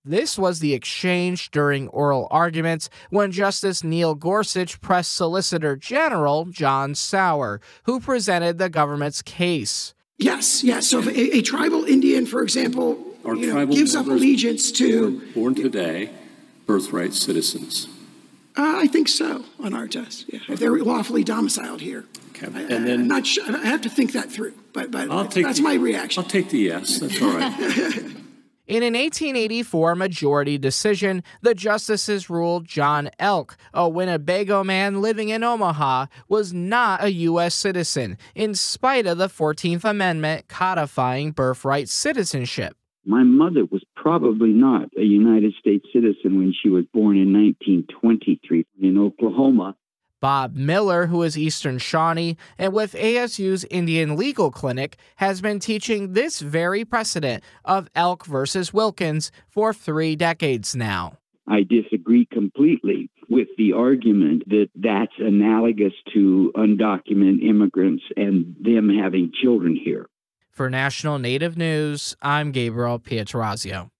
This was the exchange during oral arguments when Justice Neil Gorsuch pressed Solicitor General John Sauer, who presented the government's case. Yes. So if a tribal Indian, for example, gives up allegiance to... Born today, birthright citizens. I think so on our test, yeah. If they're lawfully domiciled here. Okay. I'm not sure. I have to think that through, but that's my reaction. I'll take the yes. That's all right. In an 1884 majority decision, the justices ruled John Elk, a Winnebago man living in Omaha, was not a U.S. citizen, in spite of the 14th Amendment codifying birthright citizenship. My mother was probably not a United States citizen when she was born in 1923 in Oklahoma. Bob Miller, who is Eastern Shawnee and with ASU's Indian Legal Clinic, has been teaching this very precedent of Elk versus Wilkins for 3 decades now. I disagree completely with the argument that that's analogous to undocumented immigrants and them having children here. For National Native News, I'm Gabriel Pietrorazio.